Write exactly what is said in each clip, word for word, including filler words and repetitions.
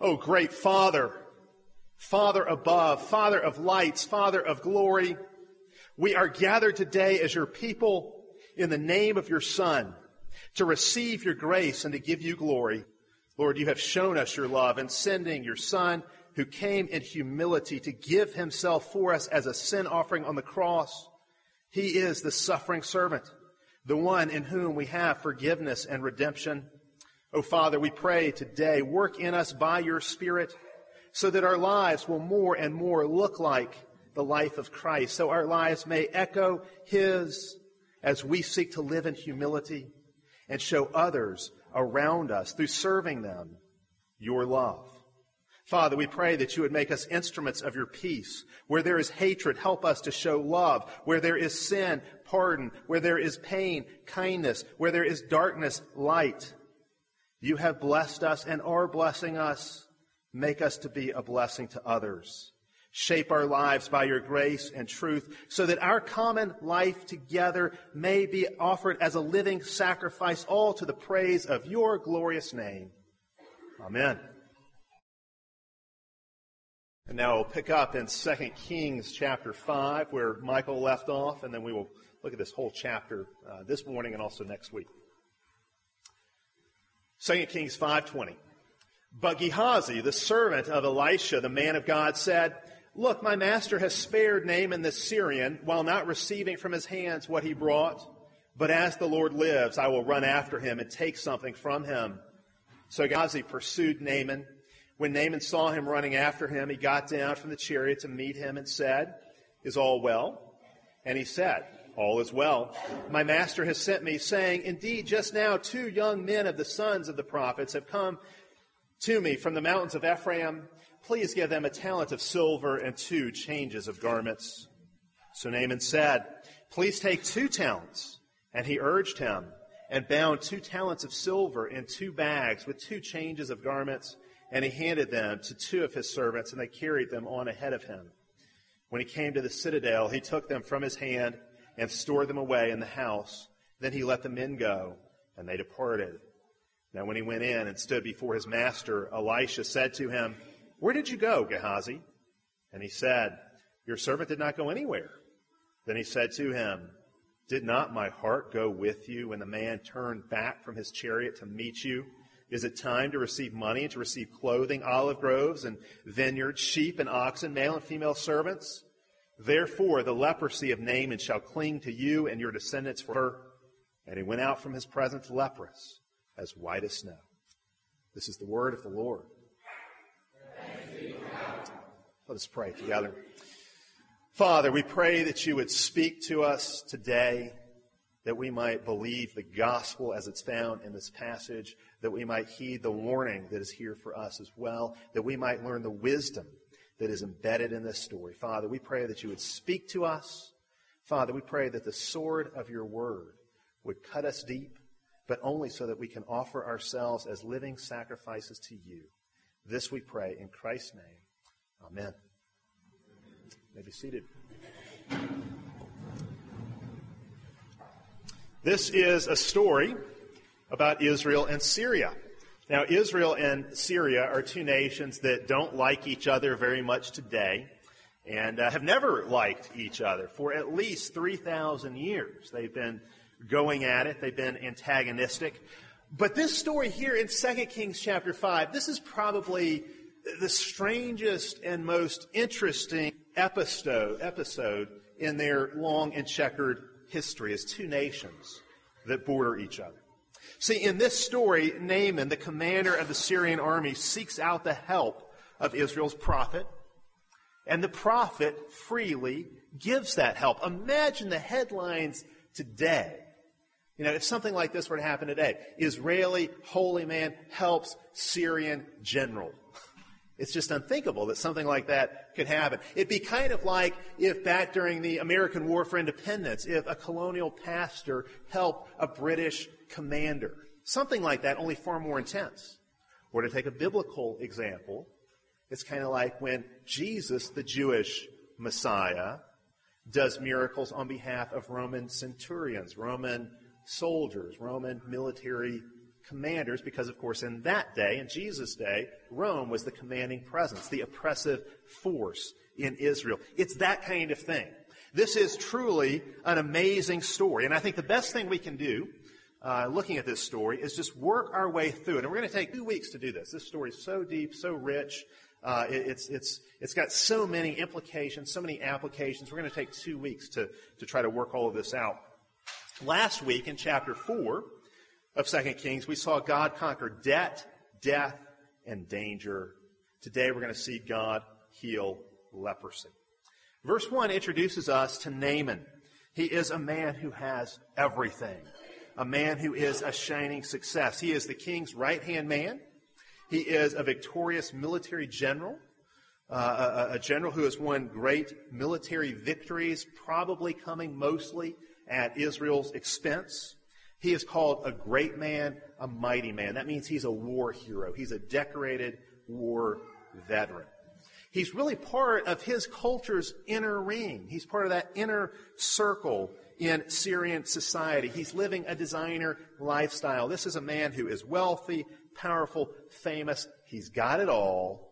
Oh, great Father, Father above, Father of lights, Father of glory, we are gathered today as your people in the name of your Son to receive your grace and to give you glory. Lord, you have shown us your love in sending your Son who came in humility to give himself for us as a sin offering on the cross. He is the suffering servant, the one in whom we have forgiveness and redemption. Oh, Father, we pray today, work in us by your Spirit so that our lives will more and more look like the life of Christ, so our lives may echo his as we seek to live in humility and show others around us through serving them your love. Father, we pray that you would make us instruments of your peace. Where there is hatred, help us to show love. Where there is sin, pardon. Where there is pain, kindness. Where there is darkness, light. You have blessed us and are blessing us. Make us to be a blessing to others. Shape our lives by your grace and truth so that our common life together may be offered as a living sacrifice, all to the praise of your glorious name. Amen. And now we'll pick up in Second Kings chapter five, where Michael left off, and then we will look at this whole chapter uh, this morning and also next week. Second Kings five twenty. But Gehazi, the servant of Elisha, the man of God, said, "Look, my master has spared Naaman the Syrian while not receiving from his hands what he brought. But as the Lord lives, I will run after him and take something from him." So Gehazi pursued Naaman. When Naaman saw him running after him, he got down from the chariot to meet him and said, "Is all well?" And he said, "All is well. My master has sent me, saying, indeed, just now two young men of the sons of the prophets have come to me from the mountains of Ephraim. Please give them a talent of silver and two changes of garments." So Naaman said, "Please take two talents." And he urged him, and bound two talents of silver in two bags with two changes of garments. And he handed them to two of his servants, and they carried them on ahead of him. When he came to the citadel, he took them from his hand and stored them away in the house. Then he let the men go, and they departed. Now when he went in and stood before his master, Elisha said to him, "Where did you go, Gehazi?" And he said, "Your servant did not go anywhere." Then he said to him, "Did not my heart go with you when the man turned back from his chariot to meet you? Is it time to receive money and to receive clothing, olive groves and vineyards, sheep and oxen, male and female servants? Therefore the leprosy of Naaman shall cling to you and your descendants forever." And he went out from his presence leprous, as white as snow. This is the word of the Lord. Let us pray together. Father, we pray that you would speak to us today, that we might believe the gospel as it's found in this passage, that we might heed the warning that is here for us as well, that we might learn the wisdom that is embedded in this story. Father, we pray that you would speak to us. Father, we pray that the sword of your word would cut us deep, but only so that we can offer ourselves as living sacrifices to you. This we pray in Christ's name. Amen. You may be seated. This is a story about Israel and Syria. Now, Israel and Syria are two nations that don't like each other very much today and uh, have never liked each other for at least three thousand years. They've been going at it. They've been antagonistic. But this story here in Second Kings chapter five, this is probably the strangest and most interesting episode, episode in their long and checkered history as two nations that border each other. See, in this story, Naaman, the commander of the Syrian army, seeks out the help of Israel's prophet, and the prophet freely gives that help. Imagine the headlines today. You know, if something like this were to happen today, Israeli holy man helps Syrian general. It's just unthinkable that something like that could happen. It'd be kind of like if back during the American War for Independence, if a colonial pastor helped a British commander. Something like that, only far more intense. Or to take a biblical example, it's kind of like when Jesus, the Jewish Messiah, does miracles on behalf of Roman centurions, Roman soldiers, Roman military commanders because, of course, in that day, in Jesus' day, Rome was the commanding presence, the oppressive force in Israel. It's that kind of thing. This is truly an amazing story. And I think the best thing we can do, uh, looking at this story, is just work our way through it. And we're going to take two weeks to do this. This story is so deep, so rich. Uh, it, it's, it's, it's got so many implications, so many applications. We're going to take two weeks to, to try to work all of this out. Last week in chapter four of Second Kings, we saw God conquer debt, death, and danger. Today we're going to see God heal leprosy. Verse one introduces us to Naaman. He is a man who has everything, a man who is a shining success. He is the king's right-hand man. He is a victorious military general, uh, a, a general who has won great military victories, probably coming mostly at Israel's expense. He is called a great man, a mighty man. That means he's a war hero. He's a decorated war veteran. He's really part of his culture's inner ring. He's part of that inner circle in Syrian society. He's living a designer lifestyle. This is a man who is wealthy, powerful, famous. He's got it all,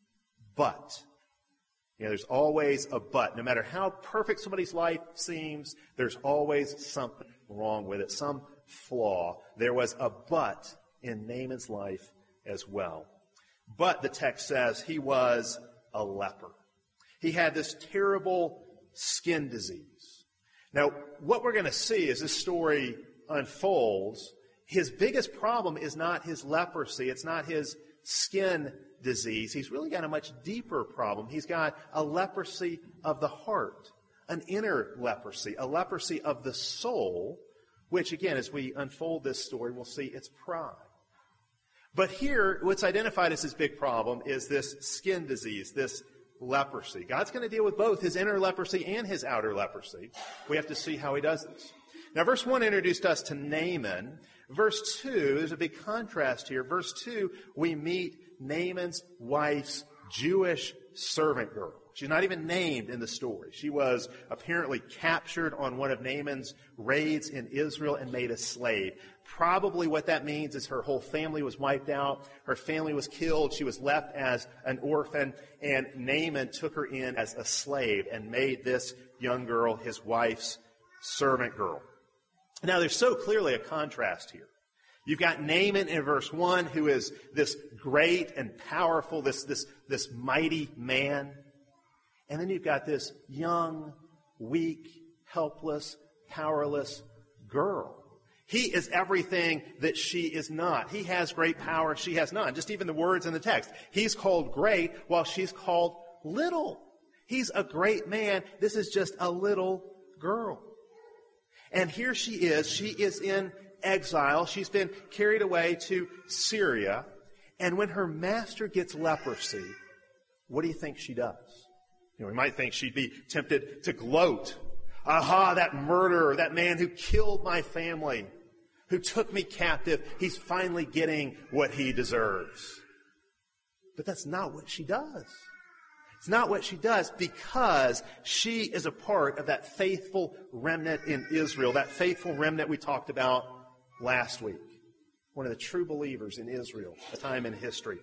but you know, there's always a but. No matter how perfect somebody's life seems, there's always something wrong with it, some flaw. There was a but in Naaman's life as well. But, the text says, he was a leper. He had this terrible skin disease. Now, what we're going to see as this story unfolds, his biggest problem is not his leprosy. It's not his skin disease. He's really got a much deeper problem. He's got a leprosy of the heart, an inner leprosy, a leprosy of the soul, which, again, as we unfold this story, we'll see it's pride. But here, what's identified as his big problem is this skin disease, this leprosy. God's going to deal with both his inner leprosy and his outer leprosy. We have to see how he does this. Now, verse one introduced us to Naaman. Verse two, there's a big contrast here. Verse two, we meet Naaman's wife's Jewish servant girl. She's not even named in the story. She was apparently captured on one of Naaman's raids in Israel and made a slave. Probably what that means is her whole family was wiped out. Her family was killed. She was left as an orphan. And Naaman took her in as a slave and made this young girl his wife's servant girl. Now, there's so clearly a contrast here. You've got Naaman in verse one, who is this great and powerful, this, this, this mighty man. And then you've got this young, weak, helpless, powerless girl. He is everything that she is not. He has great power, she has none. Just even the words in the text. He's called great while she's called little. He's a great man. This is just a little girl. And here she is. She is in exile. She's been carried away to Syria. And when her master gets leprosy, what do you think she does? You know, we might think she'd be tempted to gloat. Aha, that murderer, that man who killed my family, who took me captive, he's finally getting what he deserves. But that's not what she does. It's not what she does because she is a part of that faithful remnant in Israel, that faithful remnant we talked about last week. One of the true believers in Israel, a time in history.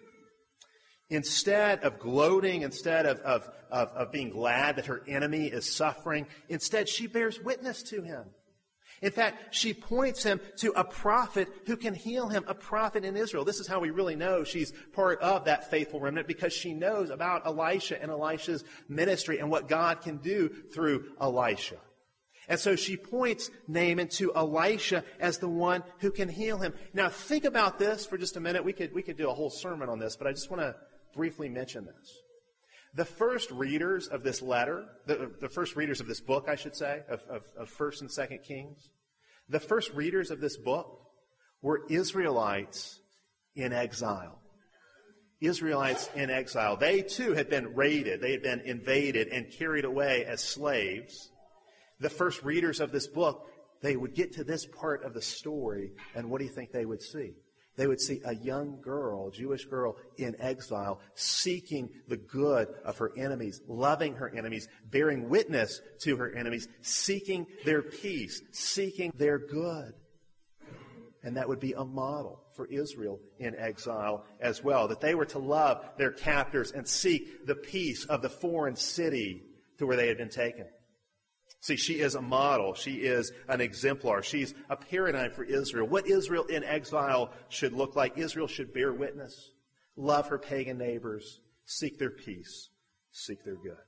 Instead of gloating, instead of, of, of, of being glad that her enemy is suffering, instead she bears witness to him. In fact, she points him to a prophet who can heal him, a prophet in Israel. This is how we really know she's part of that faithful remnant, because she knows about Elisha and Elisha's ministry and what God can do through Elisha. And so she points Naaman to Elisha as the one who can heal him. Now think about this for just a minute. We could, we could do a whole sermon on this, but I just want to briefly mention this. The first readers of this letter, the, the first readers of this book, I should say, of, of, of First and Second Kings, the first readers of this book were Israelites in exile. Israelites in exile. They too had been raided. They had been invaded and carried away as slaves. The first readers of this book, they would get to this part of the story, and what do you think they would see? They would see a young girl, a Jewish girl in exile, seeking the good of her enemies, loving her enemies, bearing witness to her enemies, seeking their peace, seeking their good. And that would be a model for for Israel in exile as well, that they were to love their captors and seek the peace of the foreign city to where they had been taken. See, she is a model. She is an exemplar. She's a paradigm for Israel. What Israel in exile should look like. Israel should bear witness, love her pagan neighbors, seek their peace, seek their good.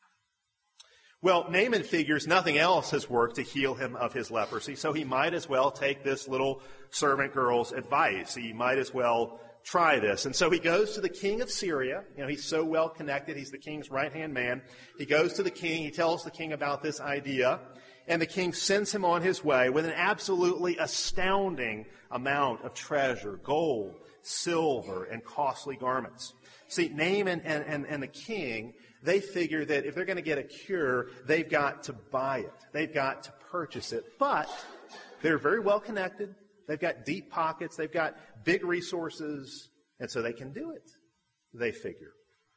Well, Naaman figures nothing else has worked to heal him of his leprosy, so he might as well take this little servant girl's advice. He might as well try this. And so he goes to the king of Syria. You know, he's so well connected. He's the king's right-hand man. He goes to the king. He tells the king about this idea. And the king sends him on his way with an absolutely astounding amount of treasure, gold, silver, and costly garments. See, Naaman and, and, and the king, they figure that if they're going to get a cure, they've got to buy it. They've got to purchase it. But they're very well connected. They've got deep pockets. They've got big resources. And so they can do it, they figure.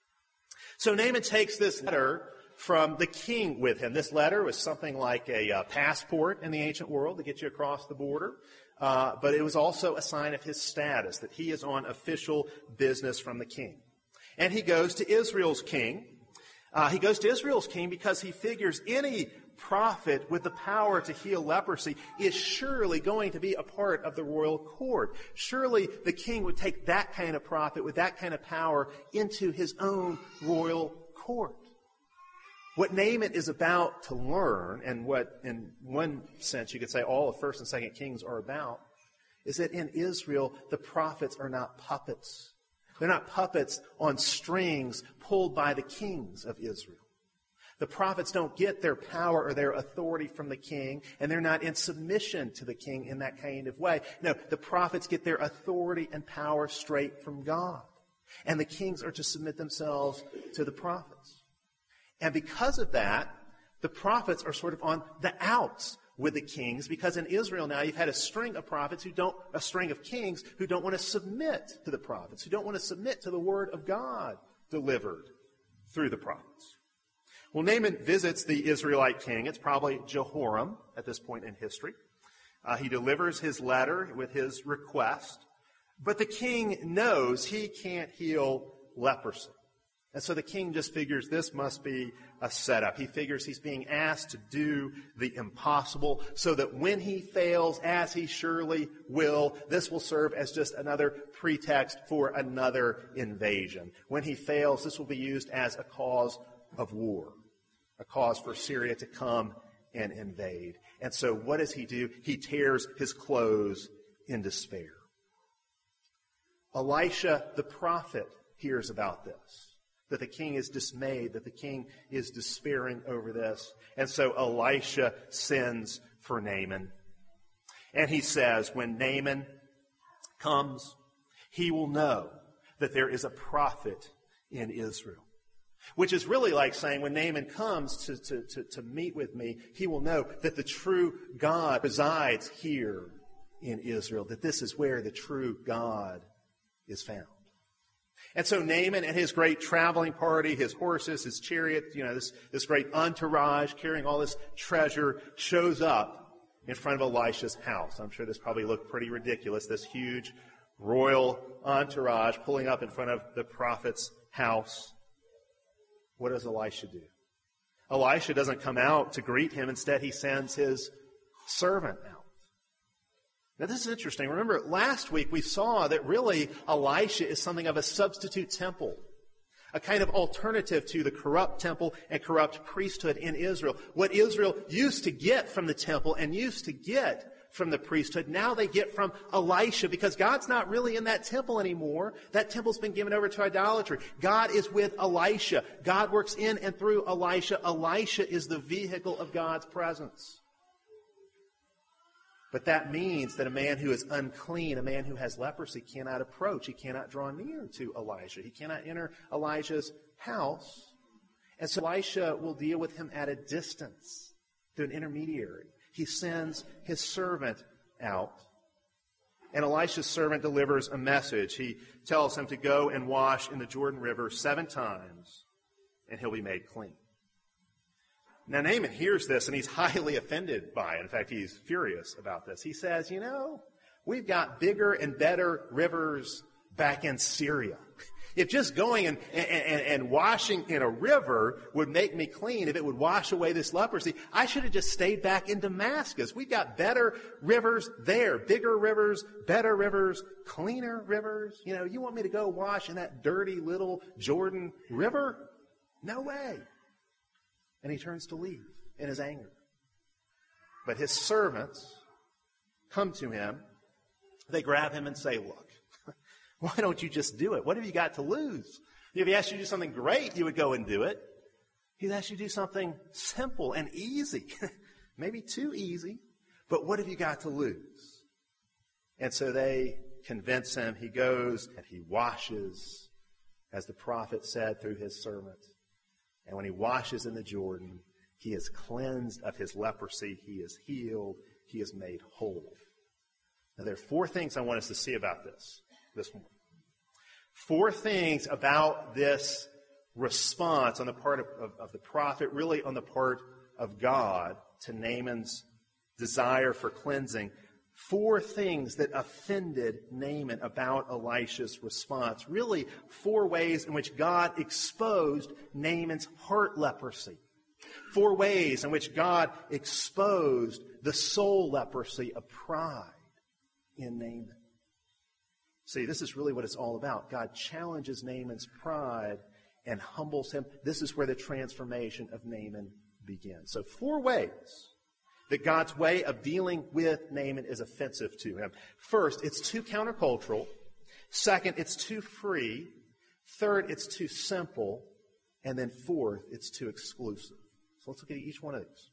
So Naaman takes this letter from the king with him. This letter was something like a uh, passport in the ancient world to get you across the border. Uh, but it was also a sign of his status, that he is on official business from the king. And he goes to Israel's king. Uh, he goes to Israel's king because he figures any prophet with the power to heal leprosy is surely going to be a part of the royal court. Surely the king would take that kind of prophet with that kind of power into his own royal court. What Naaman is about to learn, and what in one sense you could say all of First and Second Kings are about, is that in Israel the prophets are not puppets. They're not puppets on strings pulled by the kings of Israel. The prophets don't get their power or their authority from the king, and they're not in submission to the king in that kind of way. No, the prophets get their authority and power straight from God. And the kings are to submit themselves to the prophets. And because of that, the prophets are sort of on the outs with the kings, because in Israel now you've had a string of prophets who don't, a string of kings who don't want to submit to the prophets, who don't want to submit to the word of God delivered through the prophets. Well, Naaman visits the Israelite king. It's probably Jehoram at this point in history. Uh, he delivers his letter with his request, but the king knows he can't heal leprosy. And so the king just figures this must be a setup. He figures he's being asked to do the impossible so that when he fails, as he surely will, this will serve as just another pretext for another invasion. When he fails, this will be used as a cause of war, a cause for Syria to come and invade. And so what does he do? He tears his clothes in despair. Elisha the prophet hears about this, that the king is dismayed, that the king is despairing over this. And so Elisha sends for Naaman. And he says, when Naaman comes, he will know that there is a prophet in Israel. Which is really like saying when Naaman comes to, to, to, to meet with me, he will know that the true God resides here in Israel, that this is where the true God is found. And so Naaman and his great traveling party, his horses, his chariot, you know, this, this great entourage carrying all this treasure shows up in front of Elisha's house. I'm sure this probably looked pretty ridiculous, this huge royal entourage pulling up in front of the prophet's house. What does Elisha do? Elisha doesn't come out to greet him. Instead, he sends his servant out. Now, this is interesting. Remember, last week we saw that really Elisha is something of a substitute temple, a kind of alternative to the corrupt temple and corrupt priesthood in Israel. What Israel used to get from the temple and used to get from the priesthood, now they get from Elisha, because God's not really in that temple anymore. That temple's been given over to idolatry. God is with Elisha. God works in and through Elisha. Elisha is the vehicle of God's presence. But that means that a man who is unclean, a man who has leprosy, cannot approach. He cannot draw near to Elisha. He cannot enter Elijah's house. And so Elisha will deal with him at a distance through an intermediary. He sends his servant out. And Elisha's servant delivers a message. He tells him to go and wash in the Jordan River seven times, and he'll be made clean. Now, Naaman hears this, and he's highly offended by it. In fact, he's furious about this. He says, you know, We've got bigger and better rivers back in Syria. If just going and, and, and washing in a river would make me clean, if it would wash away this leprosy, I should have just stayed back in Damascus. We've got better rivers there, bigger rivers, better rivers, cleaner rivers. You know, you want me to go wash in that dirty little Jordan River? No way. And he turns to leave in his anger. But his servants come to him. They grab him and say, look, why don't you just do it? What have you got to lose? If he asked you to do something great, you would go and do it. He's asked you to do something simple and easy. Maybe too easy, but what have you got to lose? And so they convince him. He goes and he washes, as the prophet said through his servant. And when he washes in the Jordan, he is cleansed of his leprosy. He is healed. He is made whole. Now, there are four things I want us to see about this. This morning. Four things about this response on the part of, of, of the prophet, really on the part of God, to Naaman's desire for cleansing. Four things that offended Naaman about Elisha's response. Really, four ways in which God exposed Naaman's heart leprosy. Four ways in which God exposed the soul leprosy of pride in Naaman. See, this is really what it's all about. God challenges Naaman's pride and humbles him. This is where the transformation of Naaman begins. So four ways that God's way of dealing with Naaman is offensive to him. First, it's too countercultural. Second, it's too free. Third, it's too simple. And then fourth, it's too exclusive. So let's look at each one of these.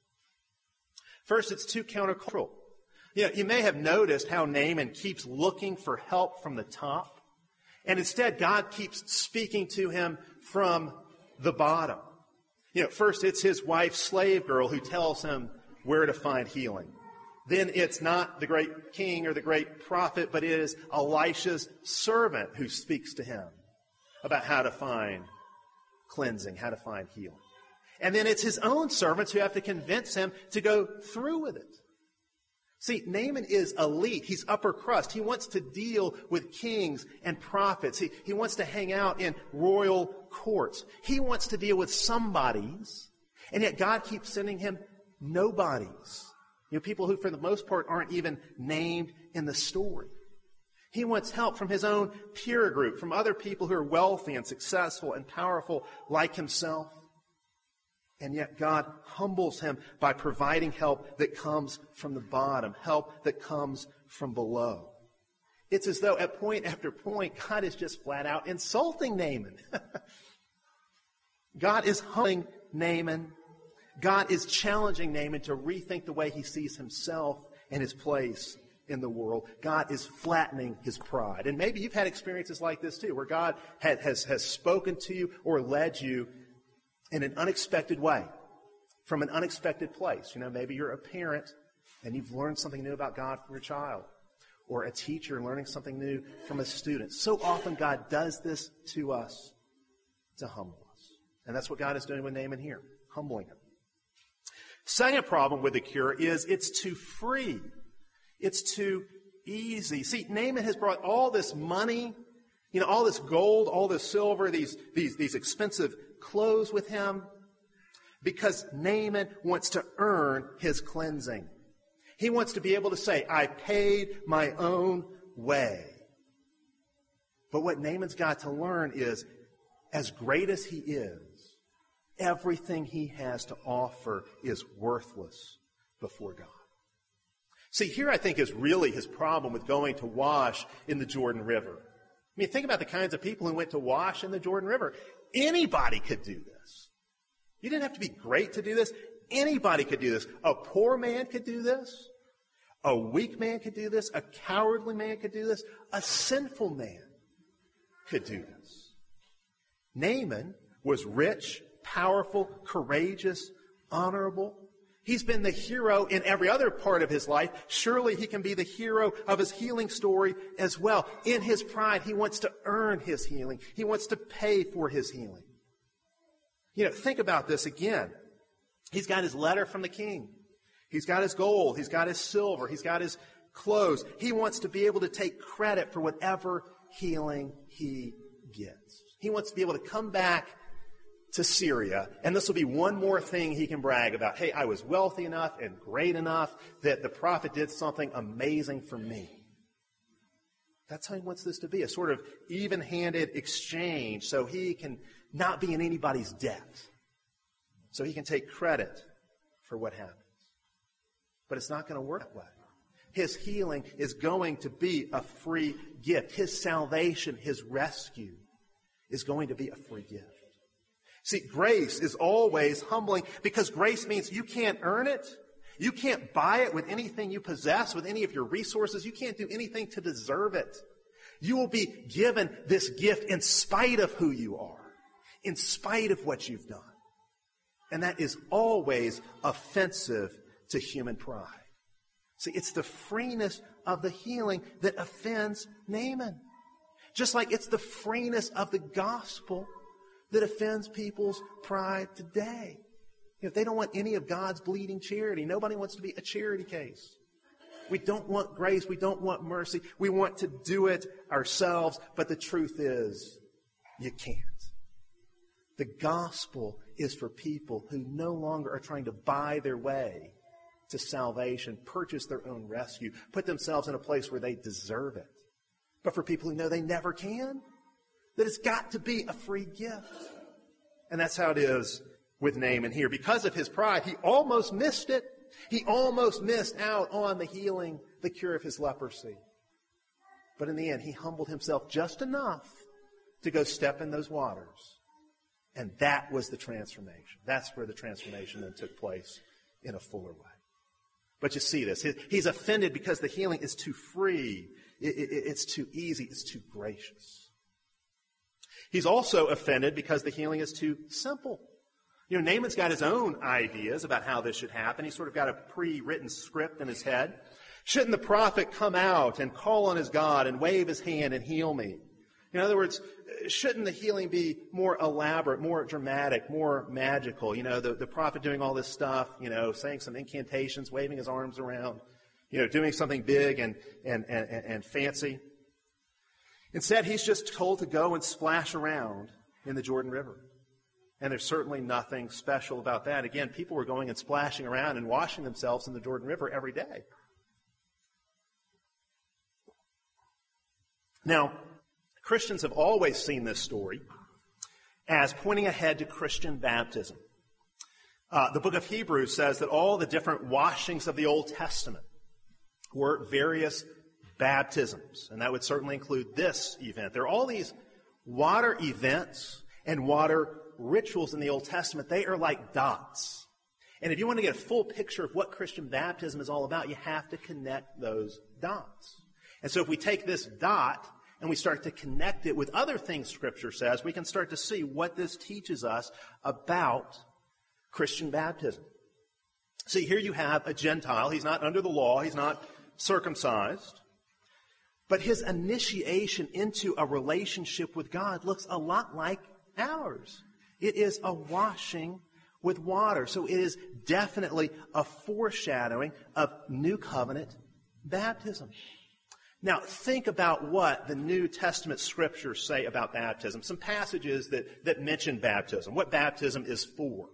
First, it's too countercultural. You know, you may have noticed how Naaman keeps looking for help from the top, and instead God keeps speaking to him from the bottom. You know, first it's his wife's slave girl who tells him where to find healing. Then it's not the great king or the great prophet, but it is Elisha's servant who speaks to him about how to find cleansing, how to find healing. And then it's his own servants who have to convince him to go through with it. See, Naaman is elite. He's upper crust. He wants to deal with kings and prophets. He, he wants to hang out in royal courts. He wants to deal with somebodies, and yet God keeps sending him nobodies. You know, people who, for the most part, aren't even named in the story. He wants help from his own peer group, from other people who are wealthy and successful and powerful like himself. And yet God humbles him by providing help that comes from the bottom, help that comes from below. It's as though at point after point, God is just flat out insulting Naaman. God is humbling Naaman. God is challenging Naaman to rethink the way he sees himself and his place in the world. God is flattening his pride. And maybe you've had experiences like this too, where God had, has, has spoken to you or led you in an unexpected way, from an unexpected place. You know, maybe you're a parent and you've learned something new about God from your child, or a teacher learning something new from a student. So often God does this to us to humble us. And that's what God is doing with Naaman here, humbling him. Second problem with the cure is it's too free. It's too easy. See, Naaman has brought all this money, you know, all this gold, all this silver, these, these, these expensive clothes with him, because Naaman wants to earn his cleansing. He wants to be able to say, I paid my own way. But what Naaman's got to learn is, as great as he is, everything he has to offer is worthless before God. See, here I think is really his problem with going to wash in the Jordan River. I mean, think about the kinds of people who went to wash in the Jordan River. Anybody could do this. You didn't have to be great to do this. Anybody could do this. A poor man could do this. A weak man could do this. A cowardly man could do this. A sinful man could do this. Naaman was rich, powerful, courageous, honorable. He's been the hero in every other part of his life. Surely he can be the hero of his healing story as well. In his pride, he wants to earn his healing. He wants to pay for his healing. You know, think about this again. He's got his letter from the king. He's got his gold. He's got his silver. He's got his clothes. He wants to be able to take credit for whatever healing he gets. He wants to be able to come back to Syria, and this will be one more thing he can brag about. Hey, I was wealthy enough and great enough that the prophet did something amazing for me. That's how he wants this to be, a sort of even-handed exchange, so he can not be in anybody's debt, so he can take credit for what happens. But it's not going to work that way. His healing is going to be a free gift. His salvation, his rescue, is going to be a free gift. See, grace is always humbling because grace means you can't earn it. You can't buy it with anything you possess, with any of your resources. You can't do anything to deserve it. You will be given this gift in spite of who you are, in spite of what you've done. And that is always offensive to human pride. See, it's the freeness of the healing that offends Naaman. Just like it's the freeness of the gospel that offends people's pride today. You know, they don't want any of God's bleeding charity. Nobody wants to be a charity case. We don't want grace. We don't want mercy. We want to do it ourselves. But the truth is, you can't. The gospel is for people who no longer are trying to buy their way to salvation, purchase their own rescue, put themselves in a place where they deserve it. But for people who know they never can, that it's got to be a free gift. And that's how it is with Naaman here. Because of his pride, he almost missed it. He almost missed out on the healing, the cure of his leprosy. But in the end, he humbled himself just enough to go step in those waters. And that was the transformation. That's where the transformation then took place in a fuller way. But you see this. He's offended because the healing is too free. It's too easy. It's too gracious. He's also offended because the healing is too simple. You know, Naaman's got his own ideas about how this should happen. He's sort of got a pre-written script in his head. Shouldn't the prophet come out and call on his God and wave his hand and heal me? In other words, shouldn't the healing be more elaborate, more dramatic, more magical? You know, the, the prophet doing all this stuff, you know, saying some incantations, waving his arms around, you know, doing something big and, and, and, and fancy. Instead, he's just told to go and splash around in the Jordan River. And there's certainly nothing special about that. Again, people were going and splashing around and washing themselves in the Jordan River every day. Now, Christians have always seen this story as pointing ahead to Christian baptism. Uh, the book of Hebrews says that all the different washings of the Old Testament were various baptisms, and that would certainly include this event. There are all these water events and water rituals in the Old Testament. They are like dots. And if you want to get a full picture of what Christian baptism is all about, you have to connect those dots. And so if we take this dot and we start to connect it with other things Scripture says, we can start to see what this teaches us about Christian baptism. See, here you have a Gentile. He's not under the law. He's not circumcised. But his initiation into a relationship with God looks a lot like ours. It is a washing with water. So it is definitely a foreshadowing of New Covenant baptism. Now, think about what the New Testament Scriptures say about baptism. Some passages that, that mention baptism, what baptism is for.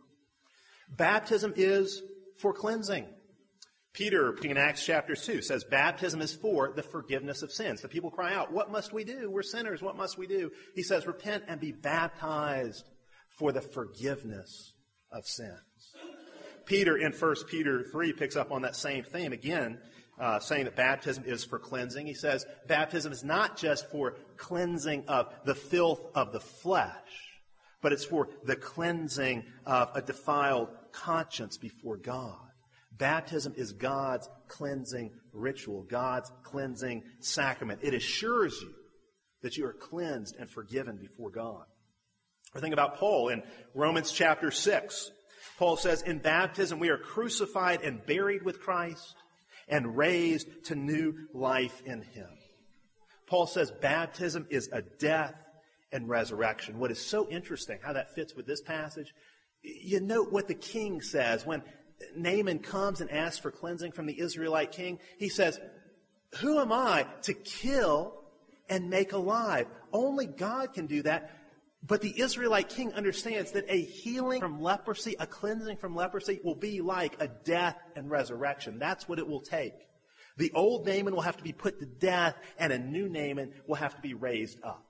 Baptism is for cleansing. Peter, in Acts chapter two, says baptism is for the forgiveness of sins. The people cry out, what must we do? We're sinners. What must we do? He says, repent and be baptized for the forgiveness of sins. Peter, in First Peter three, picks up on that same theme again, uh, saying that baptism is for cleansing. He says baptism is not just for cleansing of the filth of the flesh, but it's for the cleansing of a defiled conscience before God. Baptism is God's cleansing ritual, God's cleansing sacrament. It assures you that you are cleansed and forgiven before God. Or think about Paul in Romans chapter six. Paul says, in baptism we are crucified and buried with Christ and raised to new life in Him. Paul says baptism is a death and resurrection. What is so interesting, how that fits with this passage, you note what the king says when Naaman comes and asks for cleansing from the Israelite king. He says, Who am I to kill and make alive? Only God can do that. But the Israelite king understands that a healing from leprosy, a cleansing from leprosy, will be like a death and resurrection. That's what it will take. The old Naaman will have to be put to death, and a new Naaman will have to be raised up.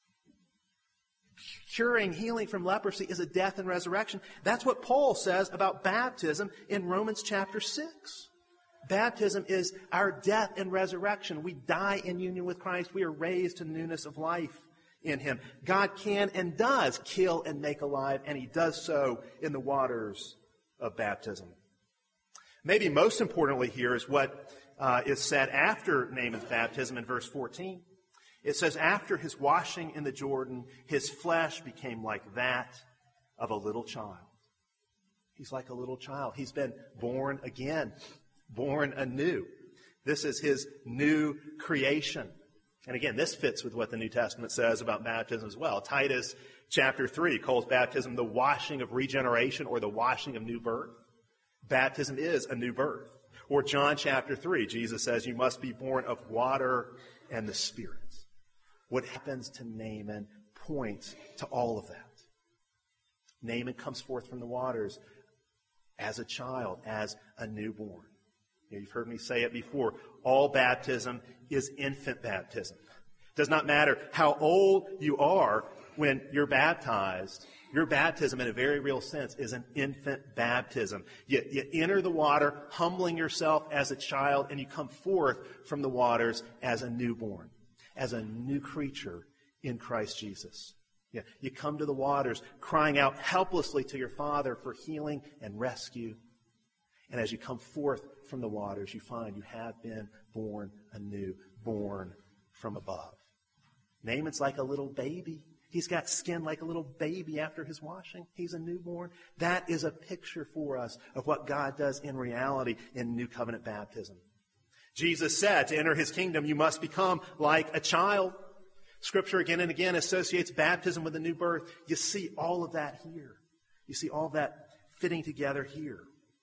Curing, healing from leprosy is a death and resurrection. That's what Paul says about baptism in Romans chapter six. Baptism is our death and resurrection. We die in union with Christ. We are raised to newness of life in Him. God can and does kill and make alive, and He does so in the waters of baptism. Maybe most importantly here is what uh, is said after Naaman's baptism in verse fourteen. It says, after his washing in the Jordan, his flesh became like that of a little child. He's like a little child. He's been born again, born anew. This is his new creation. And again, this fits with what the New Testament says about baptism as well. Titus chapter three calls baptism the washing of regeneration or the washing of new birth. Baptism is a new birth. Or John chapter three, Jesus says you must be born of water and the Spirit. What happens to Naaman points to all of that. Naaman comes forth from the waters as a child, as a newborn. You know, you've heard me say it before. All baptism is infant baptism. It does not matter how old you are when you're baptized. Your baptism, in a very real sense, is an infant baptism. You, you enter the water, humbling yourself as a child, and you come forth from the waters as a newborn, as a new creature in Christ Jesus. Yeah, you come to the waters crying out helplessly to your Father for healing and rescue. And as you come forth from the waters, you find you have been born anew, born from above. Naaman's like a little baby. He's got skin like a little baby after his washing. He's a newborn. That is a picture for us of what God does in reality in New Covenant baptism. Jesus said, to enter His kingdom, you must become like a child. Scripture again and again associates baptism with the new birth. You see all of that here. You see all of that fitting together here.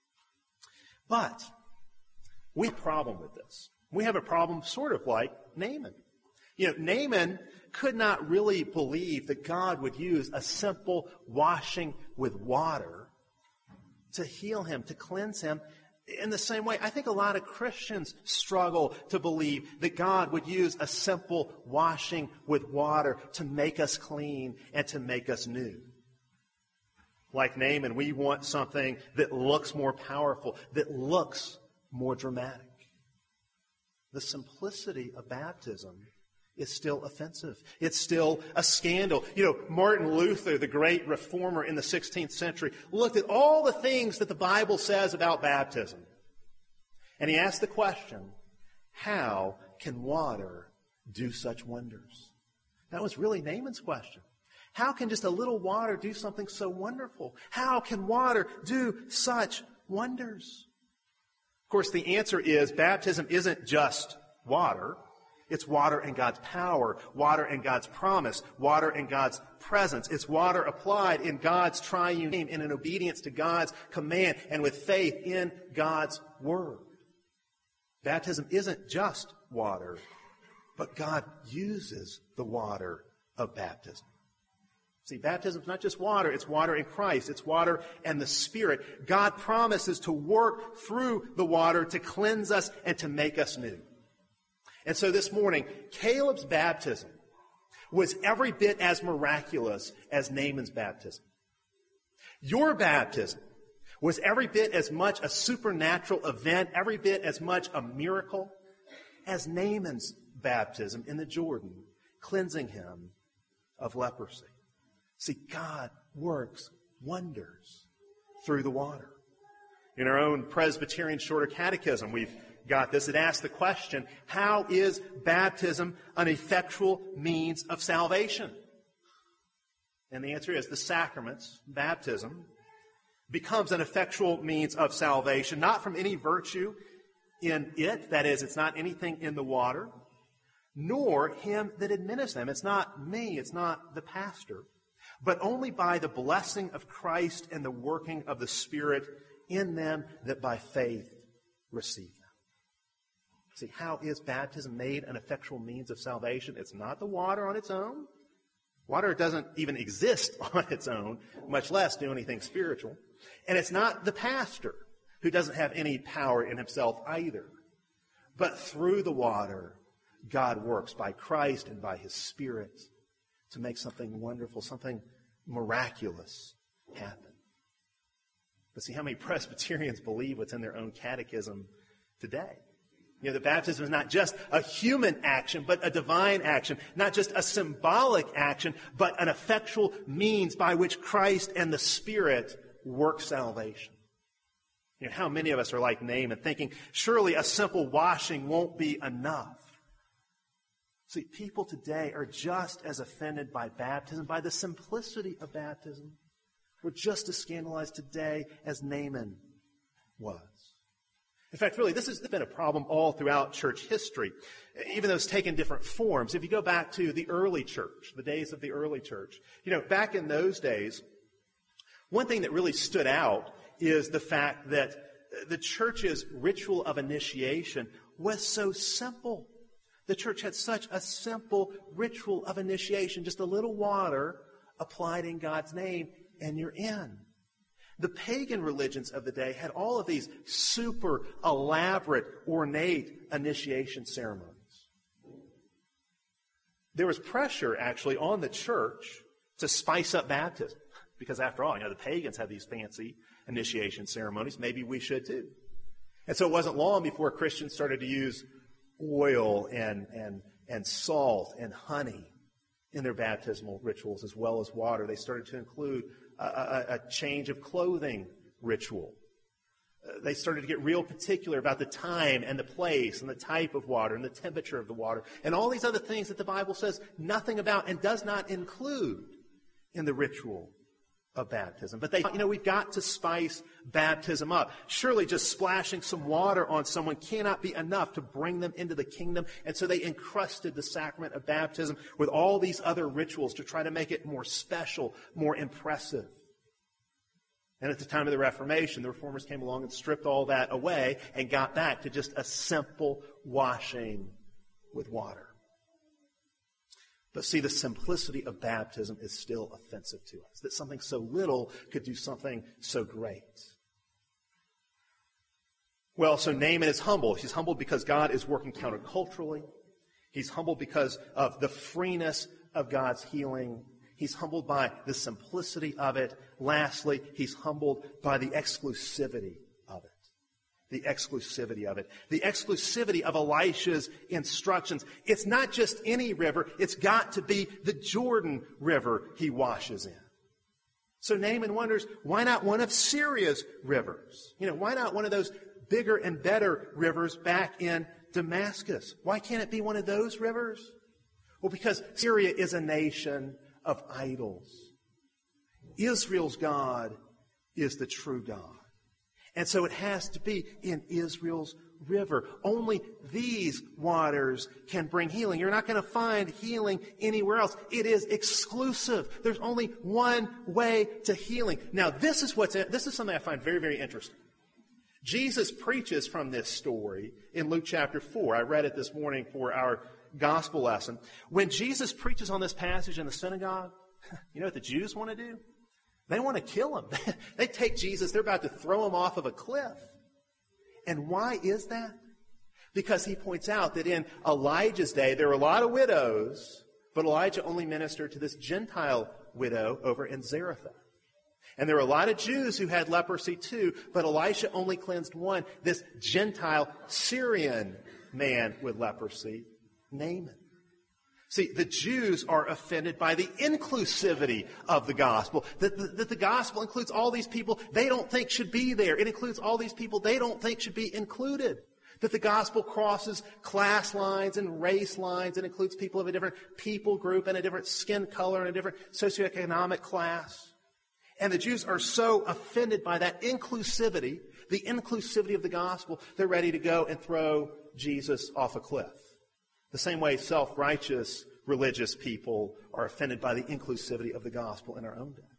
But we have a problem with this. We have a problem sort of like Naaman. You know, Naaman could not really believe that God would use a simple washing with water to heal him, to cleanse him. In the same way, I think a lot of Christians struggle to believe that God would use a simple washing with water to make us clean and to make us new. Like Naaman, we want something that looks more powerful, that looks more dramatic. The simplicity of baptism is still offensive. It's still a scandal. You know, Martin Luther, the great reformer in the sixteenth century, looked at all the things that the Bible says about baptism. And he asked the question, how can water do such wonders? That was really Naaman's question. How can just a little water do something so wonderful? How can water do such wonders? Of course, the answer is baptism isn't just water. It's water and God's power, water and God's promise, water and God's presence. It's water applied in God's triune name and in obedience to God's command and with faith in God's word. Baptism isn't just water, but God uses the water of baptism. See, baptism is not just water, it's water in Christ. It's water and the Spirit. God promises to work through the water to cleanse us and to make us new. And so this morning, Caleb's baptism was every bit as miraculous as Naaman's baptism. Your baptism was every bit as much a supernatural event, every bit as much a miracle as Naaman's baptism in the Jordan, cleansing him of leprosy. See, God works wonders through the water. In our own Presbyterian Shorter Catechism, we've got this. It asks the question, how is baptism an effectual means of salvation? And the answer is the sacraments, baptism, becomes an effectual means of salvation, not from any virtue in it, that is, it's not anything in the water, nor him that administers them. It's not me, it's not the pastor, but only by the blessing of Christ and the working of the Spirit in them that by faith receive them. See, how is baptism made an effectual means of salvation? It's not the water on its own. Water doesn't even exist on its own, much less do anything spiritual. And it's not the pastor, who doesn't have any power in himself either. But through the water, God works by Christ and by his Spirit to make something wonderful, something miraculous happen. But see, how many Presbyterians believe what's in their own catechism today? You know, the baptism is not just a human action, but a divine action. Not just a symbolic action, but an effectual means by which Christ and the Spirit work salvation. You know, how many of us are like Naaman, thinking, surely a simple washing won't be enough. See, people today are just as offended by baptism, by the simplicity of baptism. We're just as scandalized today as Naaman was. In fact, really, this has been a problem all throughout church history, even though it's taken different forms. If you go back to the early church, the days of the early church, you know, back in those days, one thing that really stood out is the fact that the church's ritual of initiation was so simple. The church had such a simple ritual of initiation, just a little water applied in God's name, and you're in. The pagan religions of the day had all of these super elaborate, ornate initiation ceremonies. There was pressure, actually, on the church to spice up baptism. Because after all, you know, the pagans had these fancy initiation ceremonies. Maybe we should too. And so it wasn't long before Christians started to use oil and, and, and salt and honey in their baptismal rituals as well as water. They started to include a, a, a change of clothing ritual. Uh, they started to get real particular about the time and the place and the type of water and the temperature of the water and all these other things that the Bible says nothing about and does not include in the ritual of baptism. But they, you know, we've got to spice baptism up. Surely just splashing some water on someone cannot be enough to bring them into the kingdom. And so they encrusted the sacrament of baptism with all these other rituals to try to make it more special, more impressive. And at the time of the Reformation, the Reformers came along and stripped all that away and got back to just a simple washing with water. But see, the simplicity of baptism is still offensive to us, that something so little could do something so great. Well, so Naaman is humble. He's humbled because God is working counterculturally. He's humbled because of the freeness of God's healing. He's humbled by the simplicity of it. Lastly, he's humbled by the exclusivity of it. The exclusivity of it. The exclusivity of Elisha's instructions. It's not just any river. It's got to be the Jordan River he washes in. So Naaman wonders, why not one of Syria's rivers? You know, why not one of those bigger and better rivers back in Damascus? Why can't it be one of those rivers? Well, because Syria is a nation of idols. Israel's God is the true God. And so it has to be in Israel's river. Only these waters can bring healing. You're not going to find healing anywhere else. It is exclusive. There's only one way to healing. Now, this is what's this is something I find very, very interesting. Jesus preaches from this story in Luke chapter four. I read it this morning for our gospel lesson. When Jesus preaches on this passage in the synagogue, you know what the Jews want to do? They want to kill him. They take Jesus, they're about to throw him off of a cliff. And why is that? Because he points out that in Elijah's day, there were a lot of widows, but Elijah only ministered to this Gentile widow over in Zarephath. And there were a lot of Jews who had leprosy too, but Elisha only cleansed one, this Gentile Syrian man with leprosy, Naaman. See, the Jews are offended by the inclusivity of the gospel. That the, that the gospel includes all these people they don't think should be there. It includes all these people they don't think should be included. That the gospel crosses class lines and race lines. It includes people of a different people group and a different skin color and a different socioeconomic class. And the Jews are so offended by that inclusivity, the inclusivity of the gospel, they're ready to go and throw Jesus off a cliff. The same way self-righteous religious people are offended by the inclusivity of the gospel in our own day.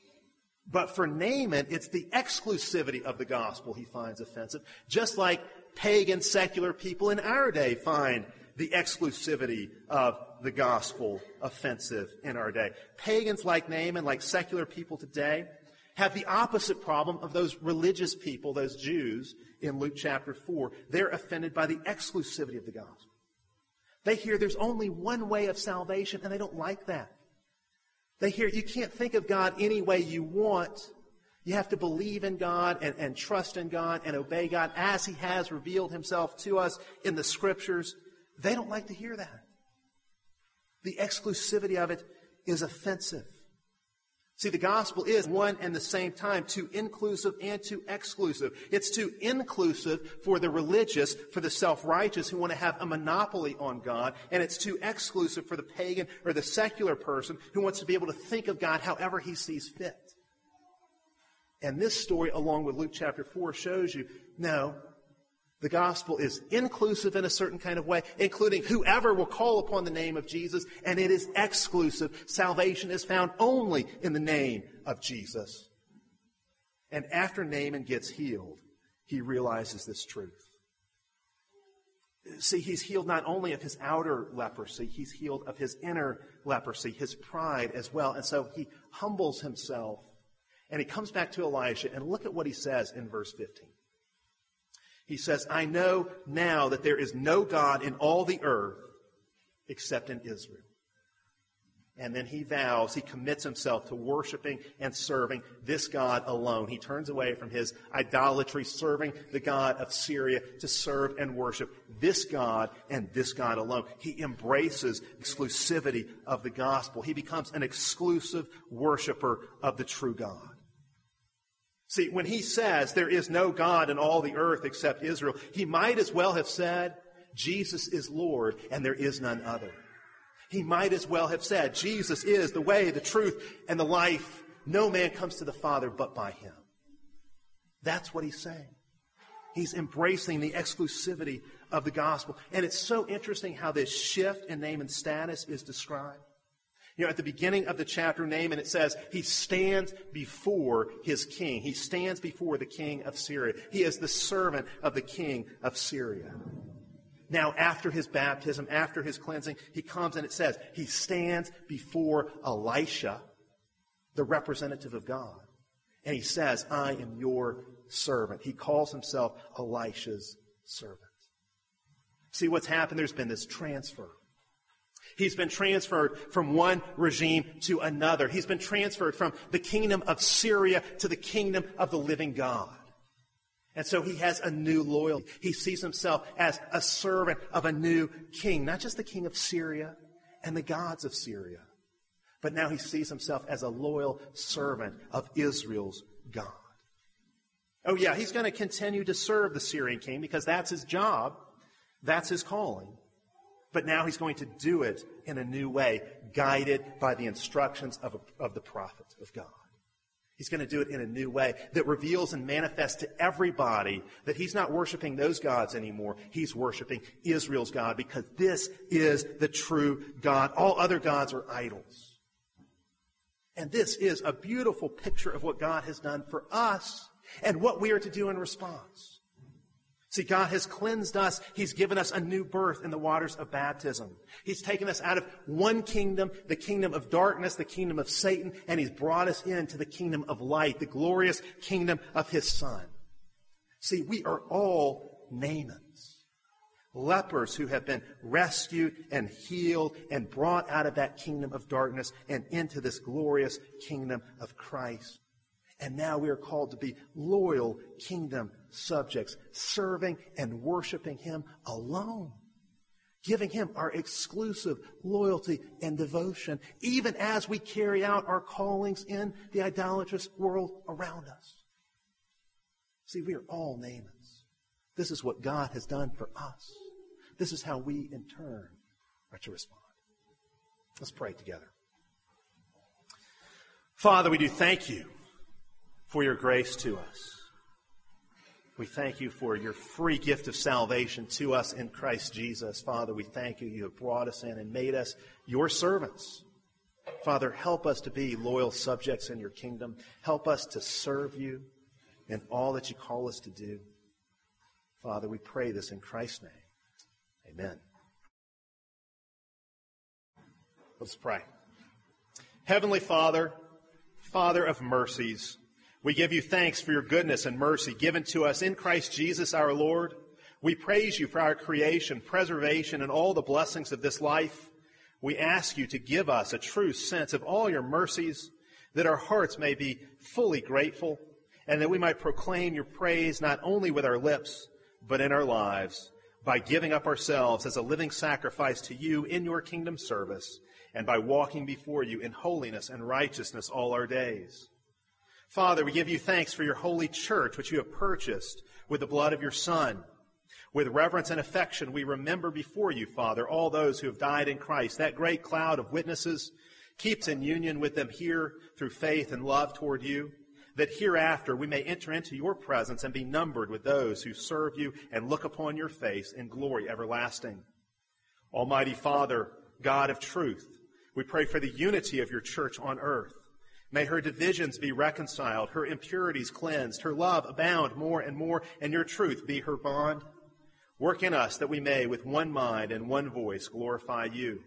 But for Naaman, it's the exclusivity of the gospel he finds offensive. Just like pagan, secular people in our day find the exclusivity of the gospel offensive in our day. Pagans like Naaman, like secular people today, have the opposite problem of those religious people, those Jews in Luke chapter four. They're offended by the exclusivity of the gospel. They hear there's only one way of salvation, and they don't like that. They hear you can't think of God any way you want. You have to believe in God and, and trust in God and obey God as He has revealed Himself to us in the Scriptures. They don't like to hear that. The exclusivity of it is offensive. See, the gospel is one and the same time too inclusive and too exclusive. It's too inclusive for the religious, for the self-righteous who want to have a monopoly on God, and it's too exclusive for the pagan or the secular person who wants to be able to think of God however he sees fit. And this story, along with Luke chapter four, shows you, no, the gospel is inclusive in a certain kind of way, including whoever will call upon the name of Jesus, and it is exclusive. Salvation is found only in the name of Jesus. And after Naaman gets healed, he realizes this truth. See, he's healed not only of his outer leprosy, he's healed of his inner leprosy, his pride as well. And so he humbles himself, and he comes back to Elisha, and look at what he says in verse fifteen. He says, I know now that there is no God in all the earth except in Israel. And then he vows, he commits himself to worshiping and serving this God alone. He turns away from his idolatry, serving the God of Syria, to serve and worship this God and this God alone. He embraces exclusivity of the gospel. He becomes an exclusive worshiper of the true God. See, when he says there is no God in all the earth except Israel, he might as well have said, Jesus is Lord and there is none other. He might as well have said, Jesus is the way, the truth, and the life. No man comes to the Father but by Him. That's what he's saying. He's embracing the exclusivity of the gospel. And it's so interesting how this shift in Naaman's status is described. You know, at the beginning of the chapter, Naaman, it says, he stands before his king. He stands before the king of Syria. He is the servant of the king of Syria. Now, after his baptism, after his cleansing, he comes and it says, he stands before Elisha, the representative of God. And he says, I am your servant. He calls himself Elisha's servant. See what's happened? There's been this transfer. He's been transferred from one regime to another. He's been transferred from the kingdom of Syria to the kingdom of the living God. And so he has a new loyalty. He sees himself as a servant of a new king, not just the king of Syria and the gods of Syria, but now he sees himself as a loyal servant of Israel's God. Oh yeah, he's going to continue to serve the Syrian king because that's his job. That's his calling. But now he's going to do it in a new way, guided by the instructions of, a, of the prophet of God. He's going to do it in a new way that reveals and manifests to everybody that he's not worshiping those gods anymore. He's worshiping Israel's God because this is the true God. All other gods are idols. And this is a beautiful picture of what God has done for us and what we are to do in response. See, God has cleansed us. He's given us a new birth in the waters of baptism. He's taken us out of one kingdom, the kingdom of darkness, the kingdom of Satan, and He's brought us into the kingdom of light, the glorious kingdom of His Son. See, we are all Naamans, lepers who have been rescued and healed and brought out of that kingdom of darkness and into this glorious kingdom of Christ. And now we are called to be loyal kingdom subjects, serving and worshiping Him alone, giving Him our exclusive loyalty and devotion, even as we carry out our callings in the idolatrous world around us. See, we are all Naamans. This is what God has done for us. This is how we, in turn, are to respond. Let's pray together. Father, we do thank You for Your grace to us. We thank You for Your free gift of salvation to us in Christ Jesus. Father, we thank You. You have brought us in and made us Your servants. Father, help us to be loyal subjects in Your kingdom. Help us to serve You in all that You call us to do. Father, we pray this in Christ's name. Amen. Let's pray. Heavenly Father, Father of mercies, we give you thanks for your goodness and mercy given to us in Christ Jesus our Lord. We praise you for our creation, preservation, and all the blessings of this life. We ask you to give us a true sense of all your mercies, that our hearts may be fully grateful, and that we might proclaim your praise not only with our lips, but in our lives, by giving up ourselves as a living sacrifice to you in your kingdom service, and by walking before you in holiness and righteousness all our days. Father, we give you thanks for your holy church, which you have purchased with the blood of your Son. With reverence and affection, we remember before you, Father, all those who have died in Christ. That great cloud of witnesses keeps in union with them here through faith and love toward you, that hereafter we may enter into your presence and be numbered with those who serve you and look upon your face in glory everlasting. Almighty Father, God of truth, we pray for the unity of your church on earth. May her divisions be reconciled, her impurities cleansed, her love abound more and more, and your truth be her bond. Work in us that we may, with one mind and one voice, glorify you.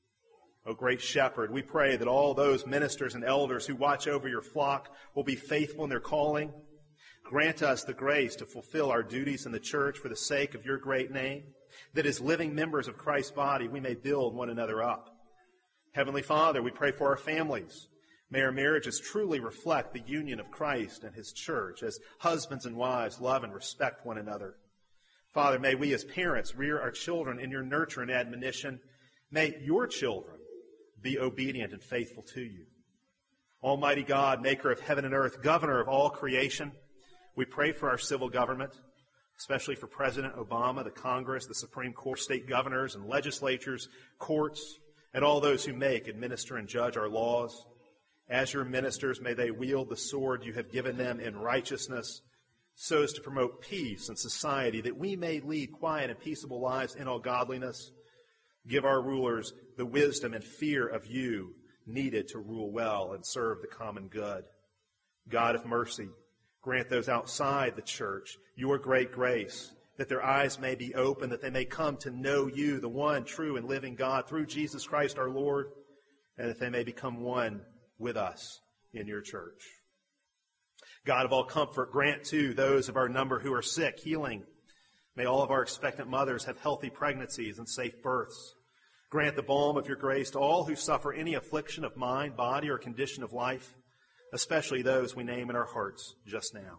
O great shepherd, we pray that all those ministers and elders who watch over your flock will be faithful in their calling. Grant us the grace to fulfill our duties in the church for the sake of your great name, that as living members of Christ's body we may build one another up. Heavenly Father, we pray for our families. May our marriages truly reflect the union of Christ and his church, as husbands and wives love and respect one another. Father, may we as parents rear our children in your nurture and admonition. May your children be obedient and faithful to you. Almighty God, maker of heaven and earth, governor of all creation, we pray for our civil government, especially for President Obama, the Congress, the Supreme Court, state governors and legislatures, courts, and all those who make, administer, and judge our laws. As your ministers, may they wield the sword you have given them in righteousness, so as to promote peace in society, that we may lead quiet and peaceable lives in all godliness. Give our rulers the wisdom and fear of you needed to rule well and serve the common good. God of mercy, grant those outside the church your great grace, that their eyes may be open, that they may come to know you, the one true and living God, through Jesus Christ our Lord, and that they may become one with us in your church. God of all comfort, grant to those of our number who are sick healing. May all of our expectant mothers have healthy pregnancies and safe births. Grant the balm of your grace to all who suffer any affliction of mind, body, or condition of life, especially those we name in our hearts just now.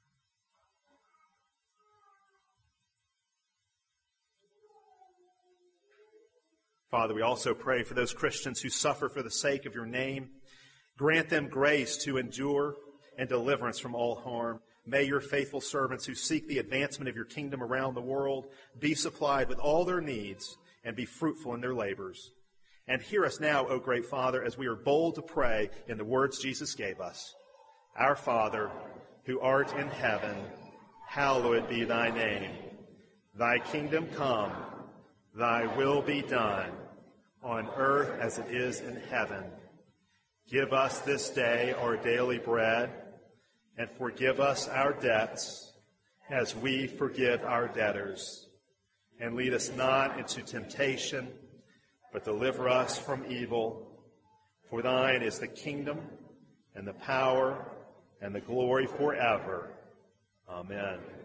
Father, we also pray for those Christians who suffer for the sake of your name. Grant them grace to endure and deliverance from all harm. May your faithful servants who seek the advancement of your kingdom around the world be supplied with all their needs and be fruitful in their labors. And hear us now, O great Father, as we are bold to pray in the words Jesus gave us. Our Father, who art in heaven, hallowed be thy name. Thy kingdom come, thy will be done, on earth as it is in heaven. Give us this day our daily bread, and forgive us our debts, as we forgive our debtors. And lead us not into temptation, but deliver us from evil. For thine is the kingdom, and the power, and the glory forever. Amen.